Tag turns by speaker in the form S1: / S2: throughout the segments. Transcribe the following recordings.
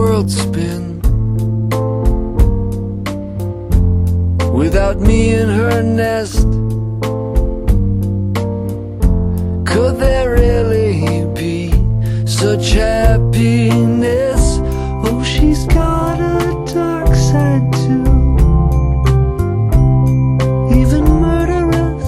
S1: world spin without me in her nest? Could there really be such happiness? Oh, she's got a dark side too, even murderous.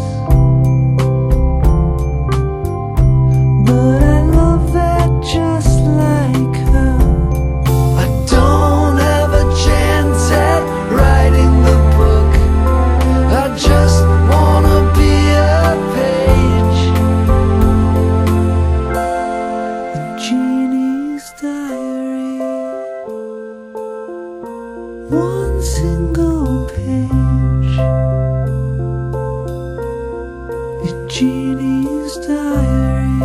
S1: But I love that just like her. I don't have a chance at writing the book. I just wanna be a page in Jeannie's diary. One single page in Jeannie's diary.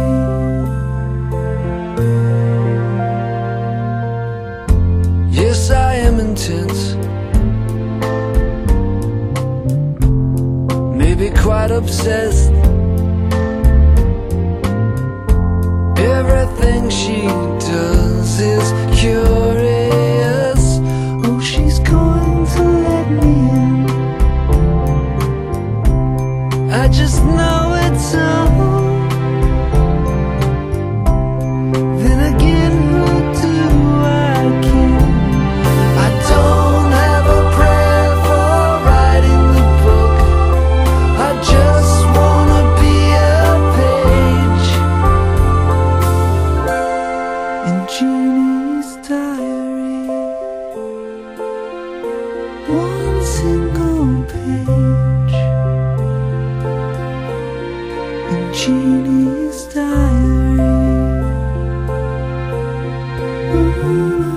S1: Yes, I am intense, maybe quite obsessed. Everything she does is curious. Oh, she's going to let me in. I just know it's so. Then again, who do I care? I don't have a prayer for writing the book. I just wanna be a page in Jeannie's diary. One single page in Jeannie's diary. Ooh.